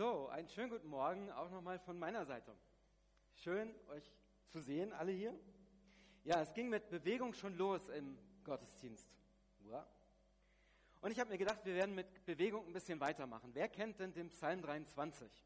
So, einen schönen guten Morgen auch nochmal von meiner Seite. Schön, euch zu sehen, alle hier. Ja, es ging mit Bewegung schon los im Gottesdienst. Ja. Und ich habe mir gedacht, wir werden mit Bewegung ein bisschen weitermachen. Wer kennt denn den Psalm 23?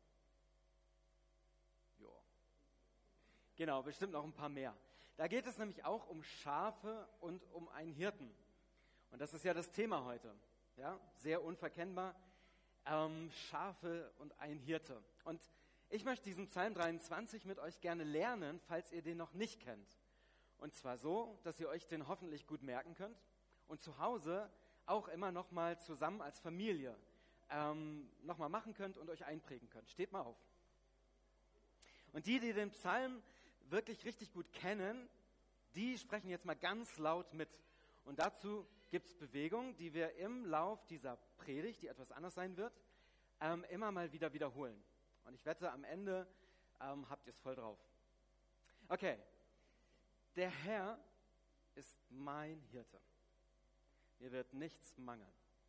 Ja. Genau, bestimmt noch ein paar mehr. Da geht es nämlich auch um Schafe und um einen Hirten. Und das ist ja das Thema heute. Ja, sehr unverkennbar. Schafe und ein Hirte. Und ich möchte diesen Psalm 23 mit euch gerne lernen, falls ihr den noch nicht kennt. Und zwar so, dass ihr euch den hoffentlich gut merken könnt und zu Hause auch immer noch mal zusammen als Familie noch mal machen könnt und euch einprägen könnt. Steht mal auf. Und die den Psalm wirklich richtig gut kennen, die sprechen jetzt mal ganz laut mit. Und dazu gibt es Bewegungen, die wir im Lauf dieser Predigt, die etwas anders sein wird, immer mal wieder wiederholen. Und ich wette, am Ende habt ihr es voll drauf. Okay, der Herr ist mein Hirte. Mir wird nichts mangeln.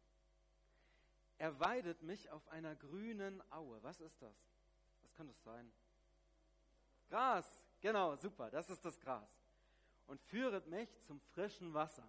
Er weidet mich auf einer grünen Aue. Was ist das? Was kann das sein? Gras, genau, super, das ist das Gras. Und führet mich zum frischen Wasser.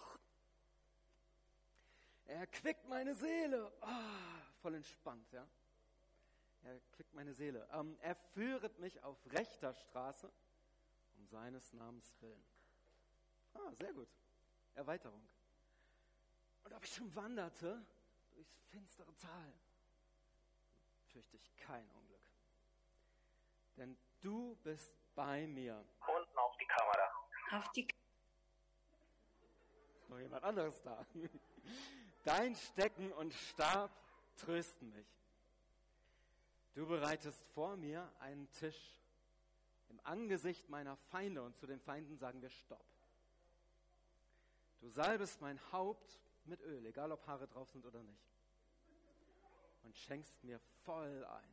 Er quickt meine Seele. Voll entspannt, ja. Er quickt meine Seele. Er führet mich auf rechter Straße, um seines Namens willen. Sehr gut. Erweiterung. Und ob ich schon wanderte durchs finstere Tal, fürchte ich kein Unglück. Denn du bist bei mir. Unten auf die Kamera. Auf die Noch jemand anderes da. Dein Stecken und Stab trösten mich. Du bereitest vor mir einen Tisch im Angesicht meiner Feinde, und zu den Feinden sagen wir Stopp. Du salbest mein Haupt mit Öl, egal ob Haare drauf sind oder nicht, und schenkst mir voll ein.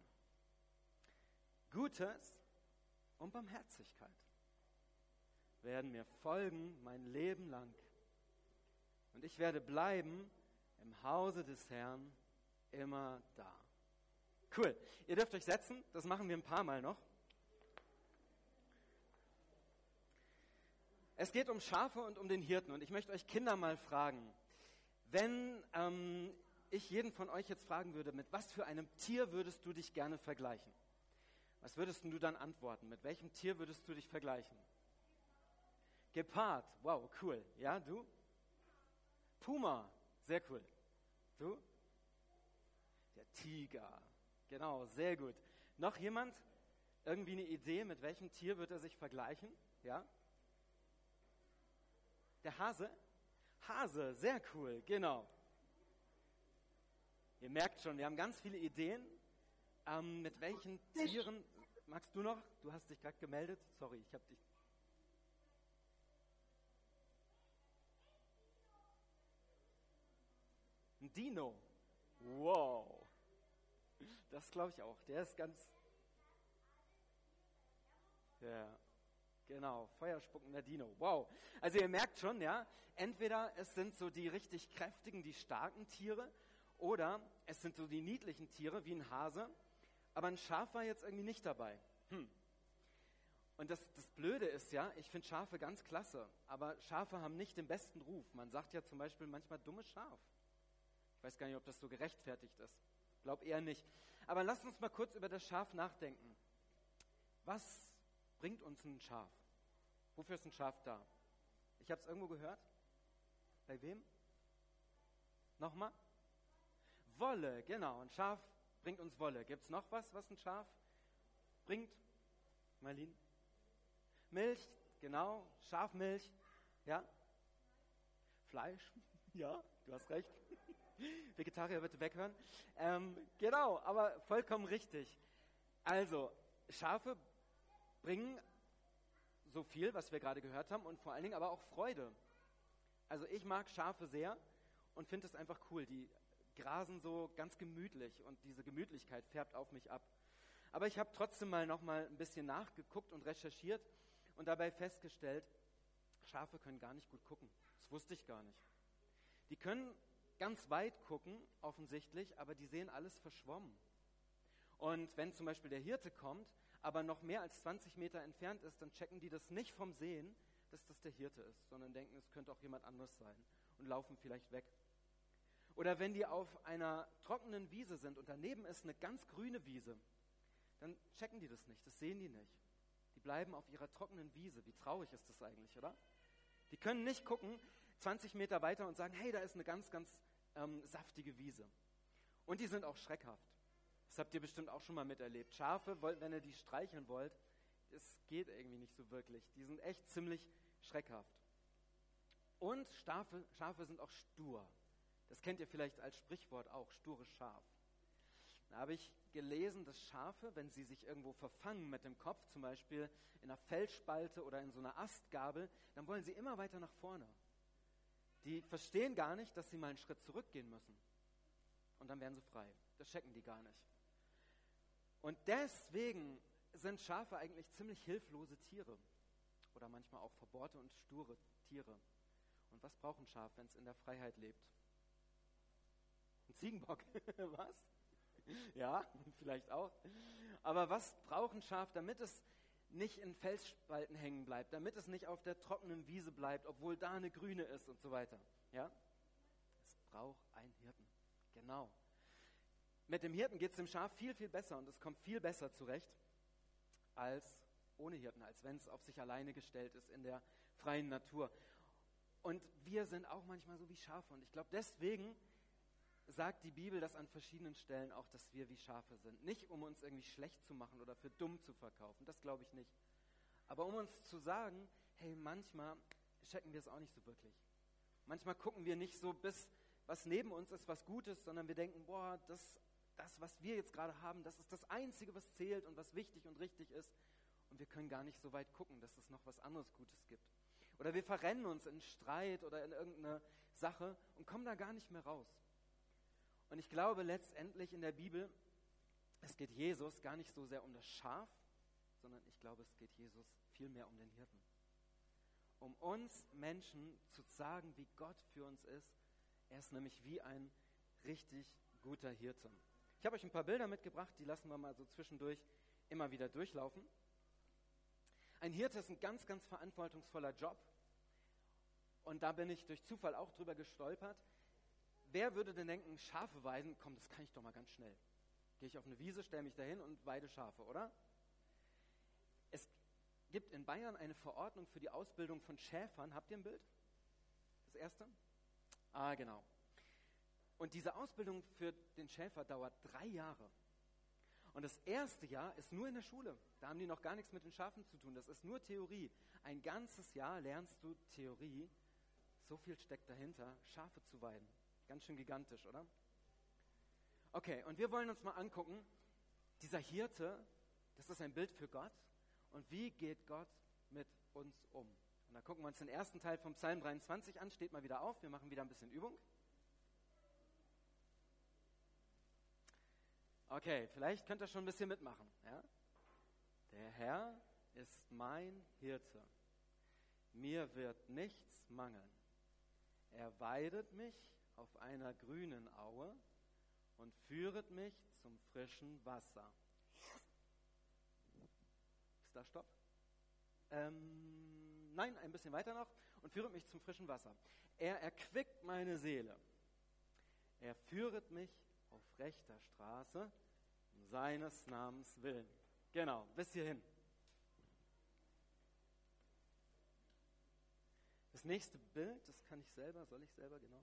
Gutes und Barmherzigkeit werden mir folgen mein Leben lang. Und ich werde bleiben im Hause des Herrn immer da. Cool. Ihr dürft euch setzen. Das machen wir ein paar Mal noch. Es geht um Schafe und um den Hirten. Und ich möchte euch Kinder mal fragen, wenn ich jeden von euch jetzt fragen würde, mit was für einem Tier würdest du dich gerne vergleichen? Was würdest du dann antworten? Mit welchem Tier würdest du dich vergleichen? Gepard. Wow, cool. Ja, du? Puma, sehr cool. Du? Der Tiger. Genau, sehr gut. Noch jemand? Irgendwie eine Idee, mit welchem Tier wird er sich vergleichen? Ja? Der Hase? Hase, sehr cool, genau. Ihr merkt schon, wir haben ganz viele Ideen. Mit welchen Tieren? Magst du noch? Du hast dich gerade gemeldet. Sorry, ich habe dich... Ein Dino. Wow. Das glaube ich auch. Der ist ganz... Ja, genau. Feuerspuckender Dino. Wow. Also ihr merkt schon, ja, entweder es sind so die richtig kräftigen, die starken Tiere, oder es sind so die niedlichen Tiere wie ein Hase, aber ein Schaf war jetzt irgendwie nicht dabei. Und das Blöde ist ja, ich finde Schafe ganz klasse, aber Schafe haben nicht den besten Ruf. Man sagt ja zum Beispiel manchmal dummes Schaf. Ich weiß gar nicht, ob das so gerechtfertigt ist. Glaub eher nicht. Aber lasst uns mal kurz über das Schaf nachdenken. Was bringt uns ein Schaf? Wofür ist ein Schaf da? Ich habe es irgendwo gehört. Bei wem? Nochmal? Wolle, genau. Ein Schaf bringt uns Wolle. Gibt es noch was ein Schaf bringt? Marlene? Milch, genau. Schafmilch. Ja? Fleisch? Ja, du hast recht. Vegetarier bitte weghören. Genau, aber vollkommen richtig. Also, Schafe bringen so viel, was wir gerade gehört haben, und vor allen Dingen aber auch Freude. Also ich mag Schafe sehr und finde es einfach cool. Die grasen so ganz gemütlich und diese Gemütlichkeit färbt auf mich ab. Aber ich habe trotzdem noch mal ein bisschen nachgeguckt und recherchiert und dabei festgestellt, Schafe können gar nicht gut gucken. Das wusste ich gar nicht. Die können ganz weit gucken, offensichtlich, aber die sehen alles verschwommen. Und wenn zum Beispiel der Hirte kommt, aber noch mehr als 20 Meter entfernt ist, dann checken die das nicht vom Sehen, dass das der Hirte ist, sondern denken, es könnte auch jemand anderes sein und laufen vielleicht weg. Oder wenn die auf einer trockenen Wiese sind und daneben ist eine ganz grüne Wiese, dann checken die das nicht, das sehen die nicht. Die bleiben auf ihrer trockenen Wiese. Wie traurig ist das eigentlich, oder? Die können nicht gucken, 20 Meter weiter und sagen, hey, da ist eine ganz, ganz saftige Wiese. Und die sind auch schreckhaft. Das habt ihr bestimmt auch schon mal miterlebt. Schafe, wenn ihr die streicheln wollt, das geht irgendwie nicht so wirklich. Die sind echt ziemlich schreckhaft. Und Schafe sind auch stur. Das kennt ihr vielleicht als Sprichwort auch, stures Schaf. Da habe ich gelesen, dass Schafe, wenn sie sich irgendwo verfangen mit dem Kopf, zum Beispiel in einer Felsspalte oder in so einer Astgabel, dann wollen sie immer weiter nach vorne. Die verstehen gar nicht, dass sie mal einen Schritt zurückgehen müssen. Und dann werden sie frei. Das checken die gar nicht. Und deswegen sind Schafe eigentlich ziemlich hilflose Tiere. Oder manchmal auch verbohrte und sture Tiere. Und was braucht ein Schaf, wenn es in der Freiheit lebt? Ein Ziegenbock. Was? Ja, vielleicht auch. Aber was braucht ein Schaf, damit es nicht in Felsspalten hängen bleibt, damit es nicht auf der trockenen Wiese bleibt, obwohl da eine grüne ist und so weiter? Ja? Es braucht einen Hirten. Genau. Mit dem Hirten geht es dem Schaf viel, viel besser und es kommt viel besser zurecht als ohne Hirten, als wenn es auf sich alleine gestellt ist in der freien Natur. Und wir sind auch manchmal so wie Schafe und ich glaube, deswegen sagt die Bibel das an verschiedenen Stellen auch, dass wir wie Schafe sind. Nicht, um uns irgendwie schlecht zu machen oder für dumm zu verkaufen, das glaube ich nicht. Aber um uns zu sagen, hey, manchmal checken wir es auch nicht so wirklich. Manchmal gucken wir nicht so, bis was neben uns ist, was Gutes, sondern wir denken, boah, das, was wir jetzt gerade haben, das ist das Einzige, was zählt und was wichtig und richtig ist. Und wir können gar nicht so weit gucken, dass es noch was anderes Gutes gibt. Oder wir verrennen uns in Streit oder in irgendeine Sache und kommen da gar nicht mehr raus. Und ich glaube letztendlich in der Bibel, es geht Jesus gar nicht so sehr um das Schaf, sondern ich glaube, es geht Jesus viel mehr um den Hirten. Um uns Menschen zu sagen, wie Gott für uns ist. Er ist nämlich wie ein richtig guter Hirte. Ich habe euch ein paar Bilder mitgebracht, die lassen wir mal so zwischendurch immer wieder durchlaufen. Ein Hirte ist ein ganz, ganz verantwortungsvoller Job. Und da bin ich durch Zufall auch drüber gestolpert. Wer würde denn denken, Schafe weiden, komm, das kann ich doch mal ganz schnell. Gehe ich auf eine Wiese, stelle mich dahin und weide Schafe, oder? Es gibt in Bayern eine Verordnung für die Ausbildung von Schäfern. Habt ihr ein Bild? Das erste? Ah, genau. Und diese Ausbildung für den Schäfer dauert 3 Jahre. Und das erste Jahr ist nur in der Schule. Da haben die noch gar nichts mit den Schafen zu tun. Das ist nur Theorie. Ein ganzes Jahr lernst du Theorie. So viel steckt dahinter, Schafe zu weiden. Ganz schön gigantisch, oder? Okay, und wir wollen uns mal angucken, dieser Hirte, das ist ein Bild für Gott. Und wie geht Gott mit uns um? Und da gucken wir uns den ersten Teil vom Psalm 23 an. Steht mal wieder auf, wir machen wieder ein bisschen Übung. Okay, vielleicht könnt ihr schon ein bisschen mitmachen. Ja? Der Herr ist mein Hirte. Mir wird nichts mangeln. Er weidet mich auf einer grünen Aue und führet mich zum frischen Wasser. Ist da Stopp? Nein, ein bisschen weiter noch. Und führet mich zum frischen Wasser. Er erquickt meine Seele. Er führet mich auf rechter Straße um seines Namens willen. Genau, bis hierhin. Das nächste Bild, das kann ich selber, soll ich selber, genau.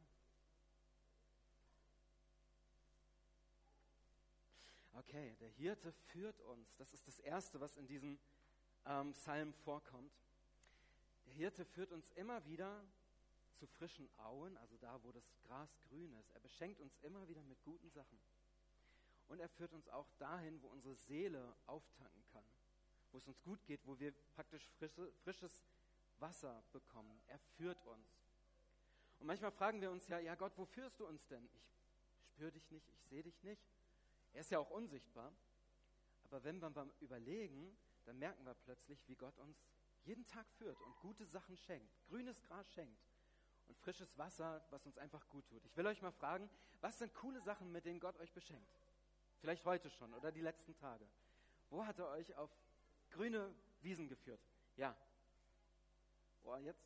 Okay, der Hirte führt uns. Das ist das Erste, was in diesem Psalm vorkommt. Der Hirte führt uns immer wieder zu frischen Auen, also da, wo das Gras grün ist. Er beschenkt uns immer wieder mit guten Sachen. Und er führt uns auch dahin, wo unsere Seele auftanken kann, wo es uns gut geht, wo wir praktisch frisches Wasser bekommen. Er führt uns. Und manchmal fragen wir uns ja Gott, wo führst du uns denn? Ich spüre dich nicht, ich sehe dich nicht. Er ist ja auch unsichtbar. Aber wenn wir mal überlegen, dann merken wir plötzlich, wie Gott uns jeden Tag führt und gute Sachen schenkt, grünes Gras schenkt und frisches Wasser, was uns einfach gut tut. Ich will euch mal fragen, was sind coole Sachen, mit denen Gott euch beschenkt? Vielleicht heute schon oder die letzten Tage. Wo hat er euch auf grüne Wiesen geführt? Ja. Boah, jetzt?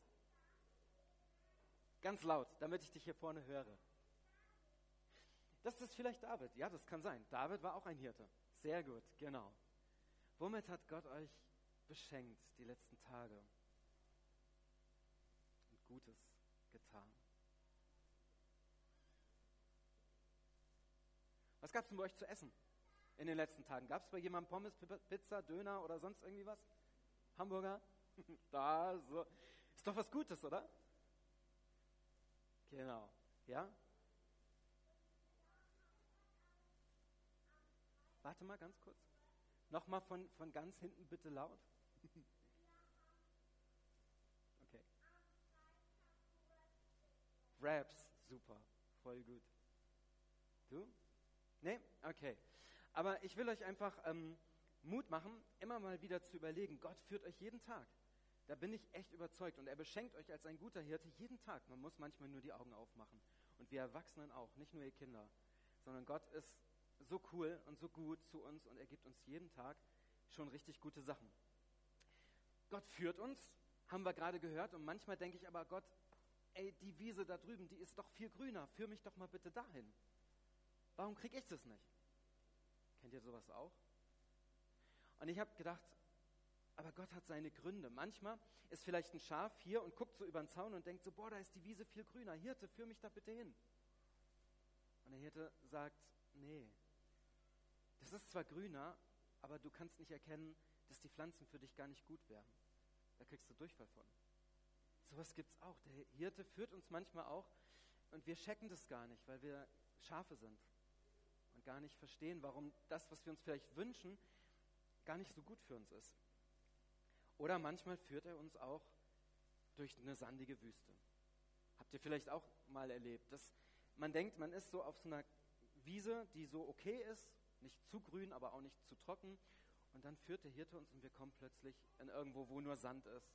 Ganz laut, damit ich dich hier vorne höre. Das ist vielleicht David. Ja, das kann sein. David war auch ein Hirte. Sehr gut, genau. Womit hat Gott euch beschenkt die letzten Tage? Und Gutes getan. Was gab es denn bei euch zu essen in den letzten Tagen? Gab es bei jemandem Pommes, Pizza, Döner oder sonst irgendwie was? Hamburger? Da, so. Ist doch was Gutes, oder? Genau. Ja? Warte mal ganz kurz. Nochmal von ganz hinten bitte laut. Okay. Wraps, super, voll gut. Du? Nee? Okay. Aber ich will euch einfach Mut machen, immer mal wieder zu überlegen, Gott führt euch jeden Tag. Da bin ich echt überzeugt. Und er beschenkt euch als ein guter Hirte jeden Tag. Man muss manchmal nur die Augen aufmachen. Und wir Erwachsenen auch, nicht nur ihr Kinder. Sondern Gott ist so cool und so gut zu uns und er gibt uns jeden Tag schon richtig gute Sachen. Gott führt uns, haben wir gerade gehört. Und manchmal denke ich aber, Gott, ey, die Wiese da drüben, die ist doch viel grüner. Führ mich doch mal bitte dahin. Warum kriege ich das nicht? Kennt ihr sowas auch? Und ich habe gedacht, aber Gott hat seine Gründe. Manchmal ist vielleicht ein Schaf hier und guckt so über den Zaun und denkt so, boah, da ist die Wiese viel grüner. Hirte, führ mich da bitte hin. Und der Hirte sagt, nee, das ist zwar grüner, aber du kannst nicht erkennen, dass die Pflanzen für dich gar nicht gut werden. Da kriegst du Durchfall von. Sowas gibt's auch. Der Hirte führt uns manchmal auch und wir checken das gar nicht, weil wir Schafe sind und gar nicht verstehen, warum das, was wir uns vielleicht wünschen, gar nicht so gut für uns ist. Oder manchmal führt er uns auch durch eine sandige Wüste. Habt ihr vielleicht auch mal erlebt, dass man denkt, man ist so auf so einer Wiese, die so okay ist, nicht zu grün, aber auch nicht zu trocken. Und dann führt der Hirte uns und wir kommen plötzlich in irgendwo, wo nur Sand ist.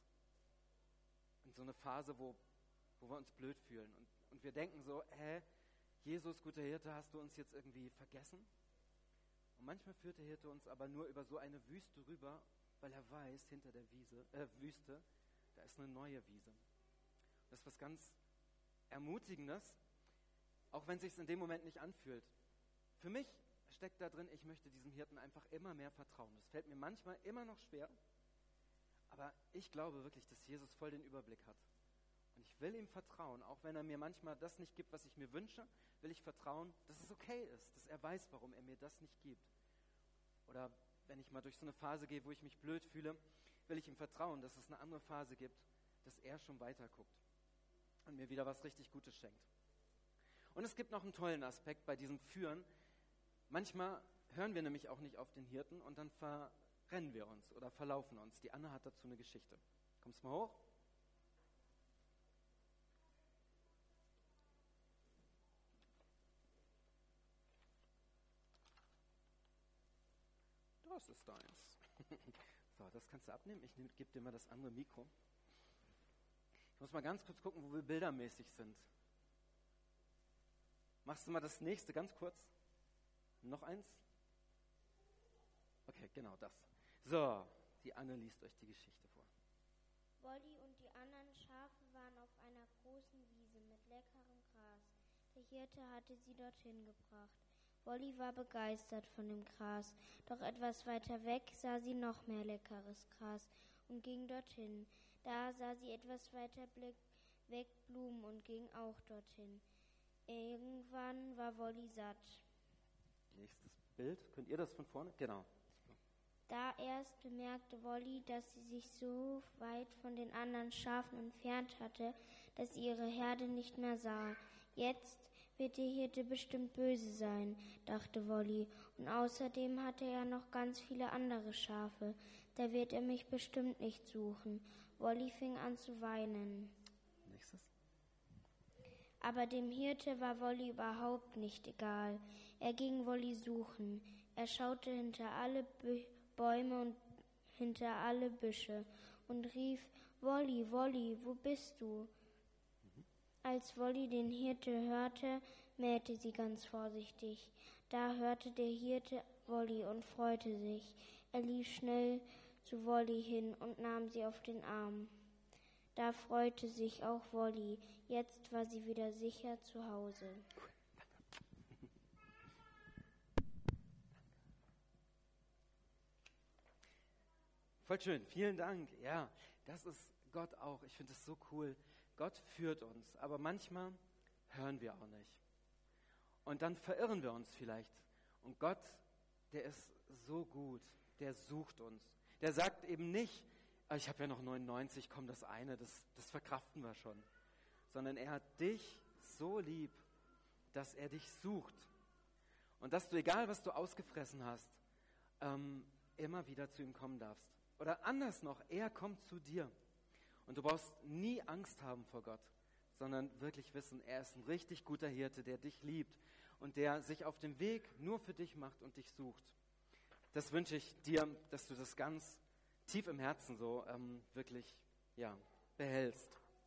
In so eine Phase, wo wir uns blöd fühlen. Und wir denken so, Jesus, guter Hirte, hast du uns jetzt irgendwie vergessen? Und manchmal führt der Hirte uns aber nur über so eine Wüste rüber, weil er weiß, hinter der Wüste, da ist eine neue Wiese. Das ist was ganz Ermutigendes, auch wenn es sich in dem Moment nicht anfühlt. Für mich steckt da drin, ich möchte diesem Hirten einfach immer mehr vertrauen. Das fällt mir manchmal immer noch schwer, aber ich glaube wirklich, dass Jesus voll den Überblick hat. Und ich will ihm vertrauen, auch wenn er mir manchmal das nicht gibt, was ich mir wünsche, will ich vertrauen, dass es okay ist, dass er weiß, warum er mir das nicht gibt. Oder wenn ich mal durch so eine Phase gehe, wo ich mich blöd fühle, will ich ihm vertrauen, dass es eine andere Phase gibt, dass er schon weiter guckt und mir wieder was richtig Gutes schenkt. Und es gibt noch einen tollen Aspekt bei diesem Führen. Manchmal hören wir nämlich auch nicht auf den Hirten und dann verrennen wir uns oder verlaufen uns. Die Anna hat dazu eine Geschichte. Kommst mal hoch? Das ist deins. So, das kannst du abnehmen. Ich gebe dir mal das andere Mikro. Ich muss mal ganz kurz gucken, wo wir bildermäßig sind. Machst du mal das nächste ganz kurz? Noch eins? Okay, genau das. So, die Anne liest euch die Geschichte vor. Wolli und die anderen Schafe waren auf einer großen Wiese mit leckerem Gras. Der Hirte hatte sie dorthin gebracht. Wolli war begeistert von dem Gras, doch etwas weiter weg sah sie noch mehr leckeres Gras und ging dorthin. Da sah sie etwas weiter weg Blumen und ging auch dorthin. Irgendwann war Wolli satt. Nächstes Bild. Könnt ihr das von vorne? Genau. Da erst bemerkte Wolli, dass sie sich so weit von den anderen Schafen entfernt hatte, dass sie ihre Herde nicht mehr sah. Jetzt wird der Hirte bestimmt böse sein, dachte Wolli. Und außerdem hatte er noch ganz viele andere Schafe. Da wird er mich bestimmt nicht suchen. Wolli fing an zu weinen. Nächstes. Aber dem Hirte war Wolli überhaupt nicht egal. Er ging Wolli suchen. Er schaute hinter alle Bäume und hinter alle Büsche und rief, Wolli, Wolli, wo bist du? Als Wolli den Hirte hörte, mähte sie ganz vorsichtig. Da hörte der Hirte Wolli und freute sich. Er lief schnell zu Wolli hin und nahm sie auf den Arm. Da freute sich auch Wolli. Jetzt war sie wieder sicher zu Hause. Voll schön, vielen Dank. Ja, das ist Gott auch. Ich finde es so cool. Gott führt uns, aber manchmal hören wir auch nicht. Und dann verirren wir uns vielleicht. Und Gott, der ist so gut, der sucht uns. Der sagt eben nicht, ich habe ja noch 99, komm, das eine, das verkraften wir schon. Sondern er hat dich so lieb, dass er dich sucht. Und dass du, egal was du ausgefressen hast, immer wieder zu ihm kommen darfst. Oder anders noch, er kommt zu dir. Und du brauchst nie Angst haben vor Gott, sondern wirklich wissen, er ist ein richtig guter Hirte, der dich liebt und der sich auf dem Weg nur für dich macht und dich sucht. Das wünsche ich dir, dass du das ganz tief im Herzen so wirklich behältst.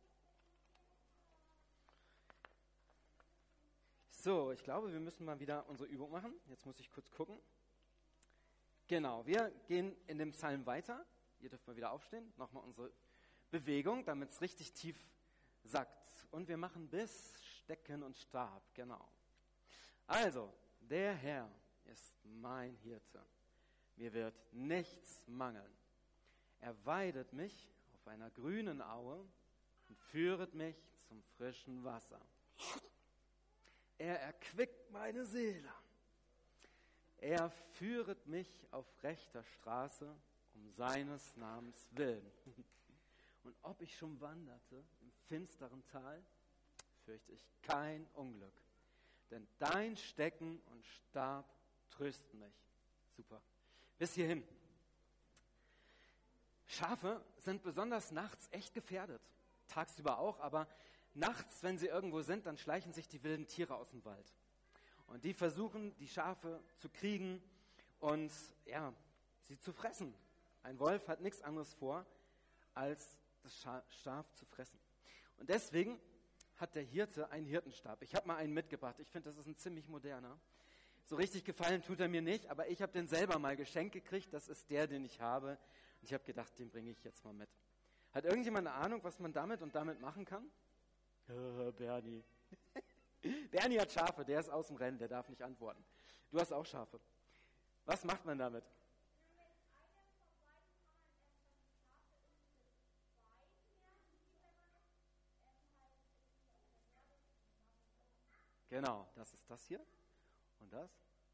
So, ich glaube, wir müssen mal wieder unsere Übung machen. Jetzt muss ich kurz gucken. Genau, wir gehen in dem Psalm weiter. Ihr dürft mal wieder aufstehen. Nochmal unsere Bewegung, damit es richtig tief sackt. Und wir machen bis Stecken und Stab. Genau. Also, der Herr ist mein Hirte. Mir wird nichts mangeln. Er weidet mich auf einer grünen Aue und führet mich zum frischen Wasser. Er erquickt meine Seele. Er führet mich auf rechter Straße um seines Namens willen. Und ob ich schon wanderte im finsteren Tal, fürchte ich kein Unglück. Denn dein Stecken und Stab trösten mich. Super. Bis hierhin. Schafe sind besonders nachts echt gefährdet. Tagsüber auch, aber nachts, wenn sie irgendwo sind, dann schleichen sich die wilden Tiere aus dem Wald. Und die versuchen, die Schafe zu kriegen und sie zu fressen. Ein Wolf hat nichts anderes vor, als das Schaf zu fressen. Und deswegen hat der Hirte einen Hirtenstab. Ich habe mal einen mitgebracht. Ich finde, das ist ein ziemlich moderner. So richtig gefallen tut er mir nicht, aber ich habe den selber mal geschenkt gekriegt. Das ist der, den ich habe. Und ich habe gedacht, den bringe ich jetzt mal mit. Hat irgendjemand eine Ahnung, was man damit und damit machen kann? Bernie. Bernie hat Schafe, der ist aus dem Rennen, der darf nicht antworten. Du hast auch Schafe. Was macht man damit? Genau, das ist das hier. Und das?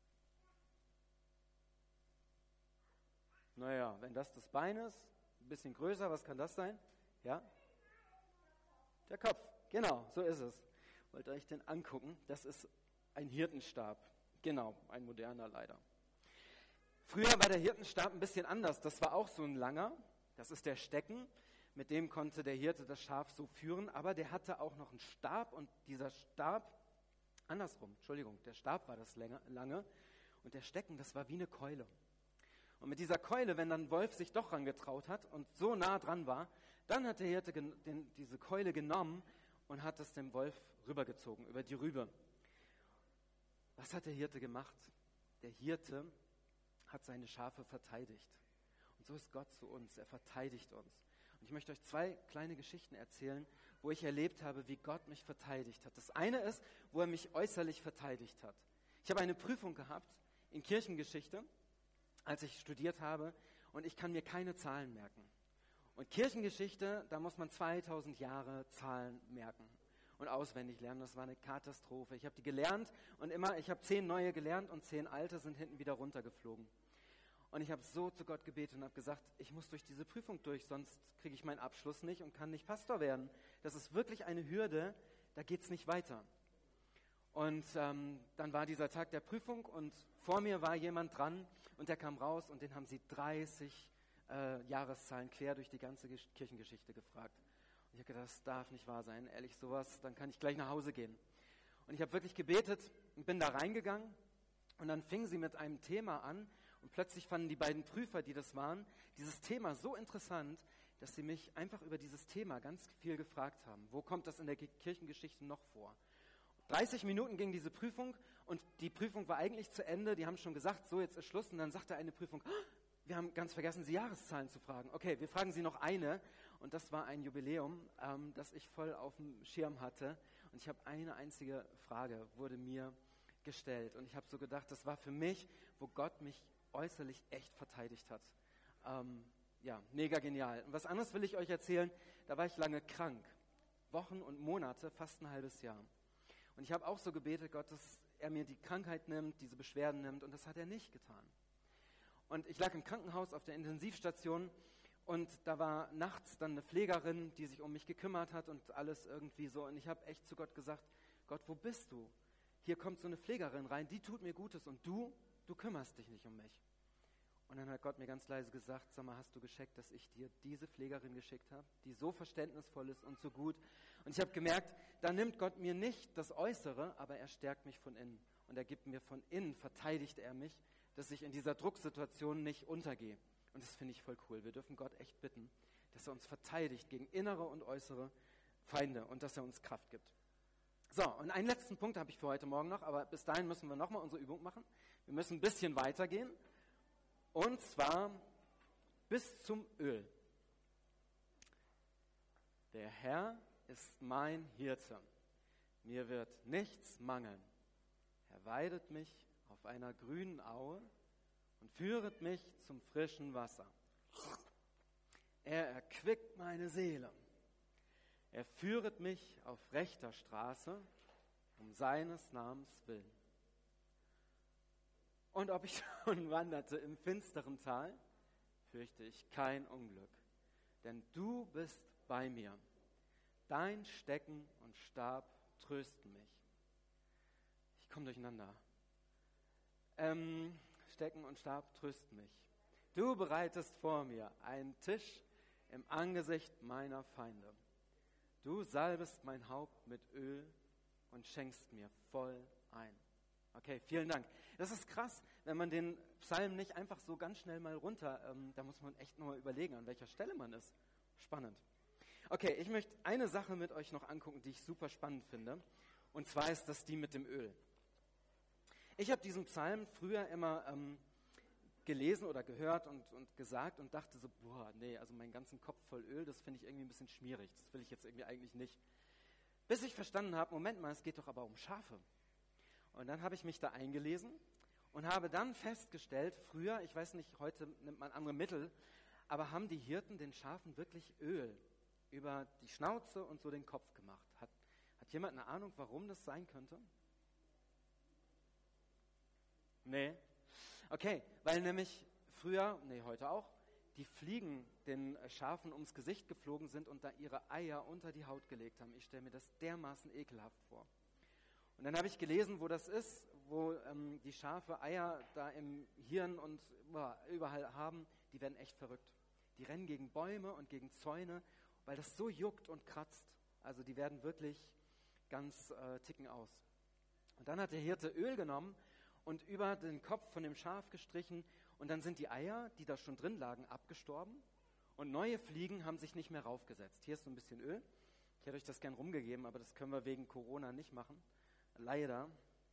Naja, wenn das Bein ist, ein bisschen größer, was kann das sein? Ja? Der Kopf, genau, so ist es. Wollt ihr euch den angucken? Das ist ein Hirtenstab. Genau, ein moderner leider. Früher war der Hirtenstab ein bisschen anders. Das war auch so ein langer. Das ist der Stecken. Mit dem konnte der Hirte das Schaf so führen. Aber der hatte auch noch einen Stab. Und dieser Stab, der Stab war das lange. Und der Stecken, das war wie eine Keule. Und mit dieser Keule, wenn dann ein Wolf sich doch rangetraut hat und so nah dran war, dann hat der Hirte diese Keule genommen und hat es dem Wolf rübergezogen, über die Rübe. Was hat der Hirte gemacht? Der Hirte hat seine Schafe verteidigt. Und so ist Gott zu uns, er verteidigt uns. Und ich möchte euch 2 kleine Geschichten erzählen, wo ich erlebt habe, wie Gott mich verteidigt hat. Das eine ist, wo er mich äußerlich verteidigt hat. Ich habe eine Prüfung gehabt in Kirchengeschichte, als ich studiert habe, und ich kann mir keine Zahlen merken. Und Kirchengeschichte, da muss man 2000 Jahre Zahlen merken und auswendig lernen. Das war eine Katastrophe. Ich habe die gelernt und ich habe 10 neue gelernt und 10 alte sind hinten wieder runtergeflogen. Und ich habe so zu Gott gebetet und habe gesagt, ich muss durch diese Prüfung durch, sonst kriege ich meinen Abschluss nicht und kann nicht Pastor werden. Das ist wirklich eine Hürde, da geht es nicht weiter. Und dann war dieser Tag der Prüfung und vor mir war jemand dran und der kam raus und den haben sie 30 Jahreszahlen quer durch die ganze Kirchengeschichte gefragt. Und ich habe gedacht, das darf nicht wahr sein, ehrlich sowas, dann kann ich gleich nach Hause gehen. Und ich habe wirklich gebetet und bin da reingegangen und dann fingen sie mit einem Thema an und plötzlich fanden die beiden Prüfer, die das waren, dieses Thema so interessant, dass sie mich einfach über dieses Thema ganz viel gefragt haben. Wo kommt das in der Kirchengeschichte noch vor? 30 Minuten ging diese Prüfung Und die Prüfung war eigentlich zu Ende. Die haben schon gesagt, so, jetzt ist Schluss. Und dann sagte eine Prüfung, wir haben ganz vergessen, Sie Jahreszahlen zu fragen. Okay, wir fragen Sie noch eine. Und das war ein Jubiläum, das ich voll auf dem Schirm hatte. Und ich habe eine einzige Frage, wurde mir gestellt. Und ich habe so gedacht, das war für mich, wo Gott mich äußerlich echt verteidigt hat. Ja, mega genial. Und was anderes will ich euch erzählen, da war ich lange krank. Wochen und Monate, fast ein halbes Jahr. Und ich habe auch so gebetet, Gott, dass er mir die Krankheit nimmt, diese Beschwerden nimmt. Und das hat er nicht getan. Und ich lag im Krankenhaus auf der Intensivstation und da war nachts dann eine Pflegerin, die sich um mich gekümmert hat und alles irgendwie so. Und ich habe echt zu Gott gesagt, Gott, wo bist du? Hier kommt so eine Pflegerin rein, die tut mir Gutes und du kümmerst dich nicht um mich. Und dann hat Gott mir ganz leise gesagt, sag mal, hast du gescheckt, dass ich dir diese Pflegerin geschickt habe, die so verständnisvoll ist und so gut. Und ich habe gemerkt, da nimmt Gott mir nicht das Äußere, aber er stärkt mich von innen. Und er gibt mir von innen, verteidigt er mich, dass ich in dieser Drucksituation nicht untergehe. Und das finde ich voll cool. Wir dürfen Gott echt bitten, dass er uns verteidigt gegen innere und äußere Feinde und dass er uns Kraft gibt. So, und einen letzten Punkt habe ich für heute Morgen noch, aber bis dahin müssen wir nochmal unsere Übung machen. Wir müssen ein bisschen weitergehen. Und zwar bis zum Öl. Der Herr ist mein Hirte. Mir wird nichts mangeln. Er weidet mich auf einer grünen Aue und führet mich zum frischen Wasser. Er erquickt meine Seele. Er führet mich auf rechter Straße, um seines Namens willen. Und ob ich schon wanderte im finsteren Tal, fürchte ich kein Unglück, denn du bist bei mir. Dein Stecken und Stab trösten mich. Ich komme durcheinander. Stecken und Stab trösten mich. Du bereitest vor mir einen Tisch im Angesicht meiner Feinde. Du salbest mein Haupt mit Öl und schenkst mir voll ein. Okay, vielen Dank. Das ist krass, wenn man den Psalm nicht einfach so ganz schnell mal runter, da muss man echt nochmal überlegen, an welcher Stelle man ist. Spannend. Okay, ich möchte eine Sache mit euch noch angucken, die ich super spannend finde. Und zwar ist das die mit dem Öl. Ich habe diesen Psalm früher immer gelesen oder gehört und gesagt und dachte so, boah, nee, also meinen ganzen Kopf voll Öl, das finde ich irgendwie ein bisschen schmierig. Das will ich jetzt irgendwie eigentlich nicht. Bis ich verstanden habe, Moment mal, es geht doch aber um Schafe. Und dann habe ich mich da eingelesen und habe dann festgestellt, früher, ich weiß nicht, heute nimmt man andere Mittel, aber haben die Hirten den Schafen wirklich Öl über die Schnauze und so den Kopf gemacht. Hat jemand eine Ahnung, warum das sein könnte? Nee. Okay, weil nämlich früher, heute auch, die Fliegen den Schafen ums Gesicht geflogen sind und da ihre Eier unter die Haut gelegt haben. Ich stelle mir das dermaßen ekelhaft vor. Und dann habe ich gelesen, wo das ist, wo die Schafe Eier da im Hirn und überall haben, die werden echt verrückt. Die rennen gegen Bäume und gegen Zäune, weil das so juckt und kratzt. Also die werden wirklich ganz ticken aus. Und dann hat der Hirte Öl genommen und über den Kopf von dem Schaf gestrichen und dann sind die Eier, die da schon drin lagen, abgestorben und neue Fliegen haben sich nicht mehr raufgesetzt. Hier ist so ein bisschen Öl. Ich hätte euch das gern rumgegeben, aber das können wir wegen Corona nicht machen. Leider.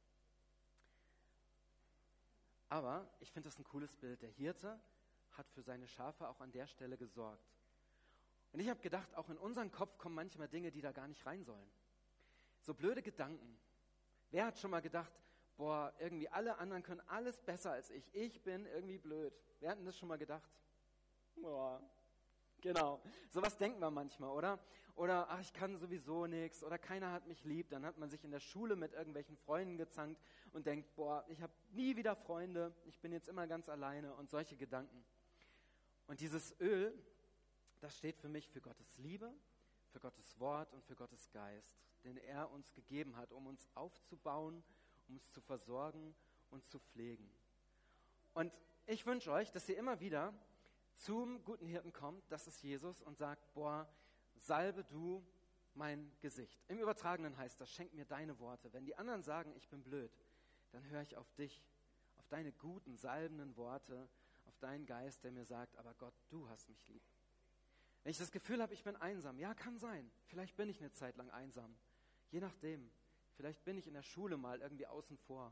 Aber ich finde das ein cooles Bild. Der Hirte hat für seine Schafe auch an der Stelle gesorgt. Und ich habe gedacht, auch in unseren Kopf kommen manchmal Dinge, die da gar nicht rein sollen. So blöde Gedanken. Wer hat schon mal gedacht, boah, irgendwie alle anderen können alles besser als ich. Ich bin irgendwie blöd. Wer hat denn das schon mal gedacht? Boah, genau. Sowas denken wir manchmal, oder? Oder, ach, ich kann sowieso nichts. Oder keiner hat mich lieb. Dann hat man sich in der Schule mit irgendwelchen Freunden gezankt und denkt, boah, ich habe nie wieder Freunde. Ich bin jetzt immer ganz alleine und solche Gedanken. Und dieses Öl, das steht für mich für Gottes Liebe, für Gottes Wort und für Gottes Geist, den er uns gegeben hat, um uns aufzubauen, um uns zu versorgen und zu pflegen. Und ich wünsche euch, dass ihr immer wieder zum guten Hirten kommt, das ist Jesus, und sagt, boah, salbe du mein Gesicht. Im Übertragenen heißt das, schenk mir deine Worte. Wenn die anderen sagen, ich bin blöd, dann höre ich auf dich, auf deine guten, salbenden Worte, auf deinen Geist, der mir sagt, aber Gott, du hast mich lieb. Wenn ich das Gefühl habe, ich bin einsam, ja, kann sein. Vielleicht bin ich eine Zeit lang einsam. Je nachdem. Vielleicht bin ich in der Schule mal irgendwie außen vor.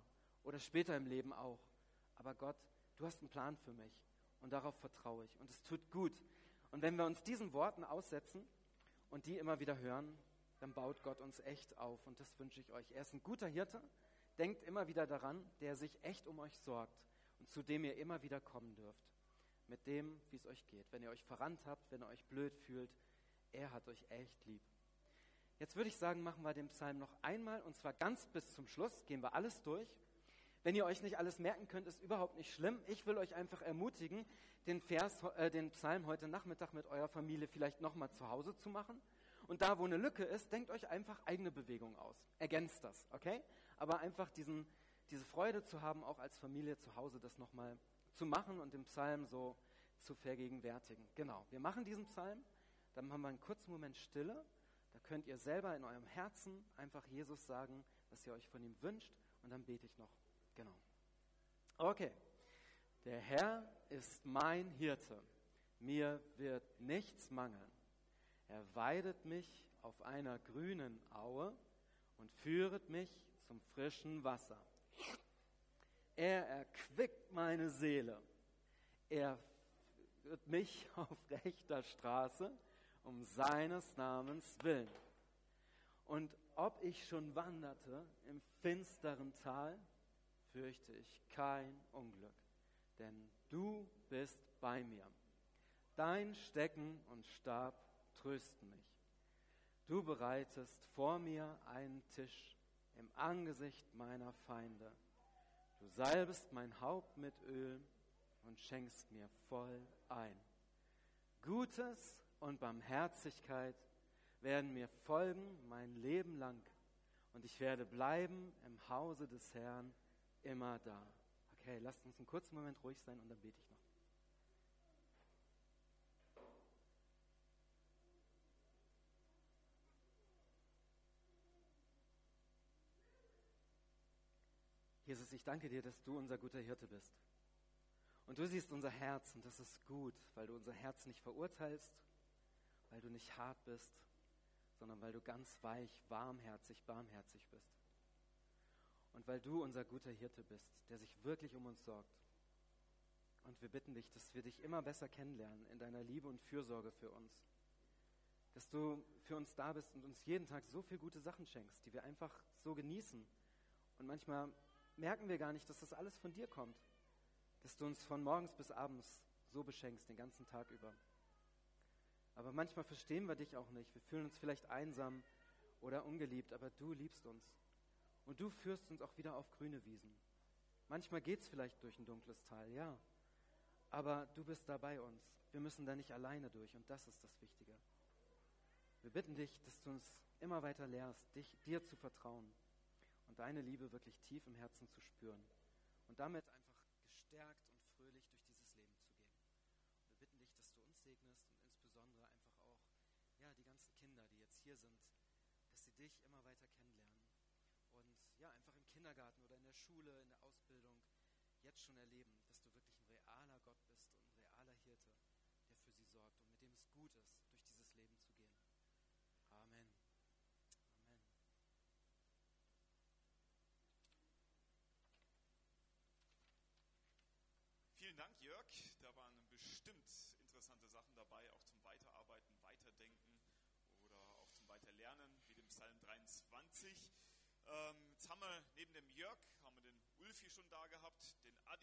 oder später im Leben auch. Aber Gott, du hast einen Plan für mich und darauf vertraue ich und es tut gut. Und wenn wir uns diesen Worten aussetzen und die immer wieder hören, dann baut Gott uns echt auf und das wünsche ich euch. Er ist ein guter Hirte, denkt immer wieder daran, der sich echt um euch sorgt und zu dem ihr immer wieder kommen dürft. Mit dem, wie es euch geht. Wenn ihr euch verrannt habt, wenn ihr euch blöd fühlt, er hat euch echt lieb. Jetzt würde ich sagen, machen wir den Psalm noch einmal und zwar ganz bis zum Schluss, gehen wir alles durch. Wenn ihr euch nicht alles merken könnt, ist überhaupt nicht schlimm. Ich will euch einfach ermutigen, den Psalm heute Nachmittag mit eurer Familie vielleicht nochmal zu Hause zu machen. Und da, wo eine Lücke ist, denkt euch einfach eigene Bewegungen aus. Ergänzt das, okay? Aber einfach diese Freude zu haben, auch als Familie zu Hause das nochmal zu machen und den Psalm so zu vergegenwärtigen. Genau, wir machen diesen Psalm, dann haben wir einen kurzen Moment Stille. Da könnt ihr selber in eurem Herzen einfach Jesus sagen, was ihr euch von ihm wünscht und dann bete ich noch. Genau. Okay. Der Herr ist mein Hirte. Mir wird nichts mangeln. Er weidet mich auf einer grünen Aue und führet mich zum frischen Wasser. Er erquickt meine Seele. Er führt mich auf rechter Straße um seines Namens willen. Und ob ich schon wanderte im finsteren Tal, fürchte ich kein Unglück, denn du bist bei mir. Dein Stecken und Stab trösten mich. Du bereitest vor mir einen Tisch im Angesicht meiner Feinde. Du salbest mein Haupt mit Öl und schenkst mir voll ein. Gutes und Barmherzigkeit werden mir folgen mein Leben lang und ich werde bleiben im Hause des Herrn immer da. Okay, lasst uns einen kurzen Moment ruhig sein und dann bete ich noch. Jesus, ich danke dir, dass du unser guter Hirte bist. Und du siehst unser Herz und das ist gut, weil du unser Herz nicht verurteilst, weil du nicht hart bist, sondern weil du ganz weich, warmherzig, barmherzig bist. Und weil du unser guter Hirte bist, der sich wirklich um uns sorgt. Und wir bitten dich, dass wir dich immer besser kennenlernen in deiner Liebe und Fürsorge für uns. Dass du für uns da bist und uns jeden Tag so viele gute Sachen schenkst, die wir einfach so genießen. Und manchmal merken wir gar nicht, dass das alles von dir kommt. Dass du uns von morgens bis abends so beschenkst, den ganzen Tag über. Aber manchmal verstehen wir dich auch nicht. Wir fühlen uns vielleicht einsam oder ungeliebt, aber du liebst uns. Und du führst uns auch wieder auf grüne Wiesen. Manchmal geht es vielleicht durch ein dunkles Tal, ja. Aber du bist da bei uns. Wir müssen da nicht alleine durch und das ist das Wichtige. Wir bitten dich, dass du uns immer weiter lehrst, dir zu vertrauen und deine Liebe wirklich tief im Herzen zu spüren und damit einfach gestärkt und fröhlich durch dieses Leben zu gehen. Wir bitten dich, dass du uns segnest und insbesondere einfach auch die ganzen Kinder, die jetzt hier sind, dass sie dich immer weiter kennenlernen und einfach im Kindergarten oder in der Schule, in der Ausbildung jetzt schon erleben, dass du wirklich ein realer Gott bist und ein realer Hirte, der für sie sorgt und mit dem es gut ist, durch dieses Leben zu gehen. Amen. Amen. Vielen Dank, Jörg. Da waren bestimmt interessante Sachen dabei, auch zum Weiterarbeiten, Weiterdenken oder auch zum Weiterlernen, wie dem Psalm 23. Jetzt haben wir neben dem Jörg, haben wir den Ulfi schon da gehabt, den Adi.